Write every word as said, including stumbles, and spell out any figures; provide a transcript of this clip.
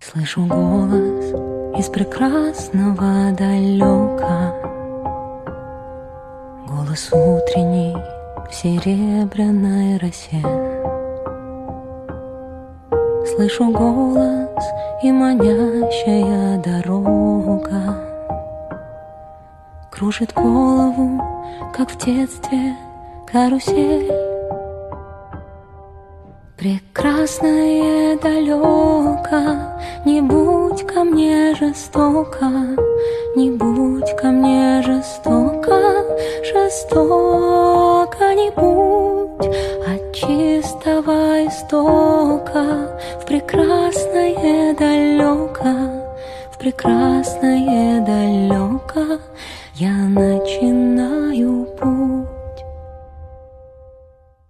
Слышу голос из прекрасного далека, голос утренний в серебряной росе. Слышу голос и манящая дорога кружит голову, как в детстве карусель. Прекрасное далеко, не будь ко мне жестоко, не будь ко мне жестоко, жестоко не будь от чистого истока в прекрасное далеко, в прекрасное далеко.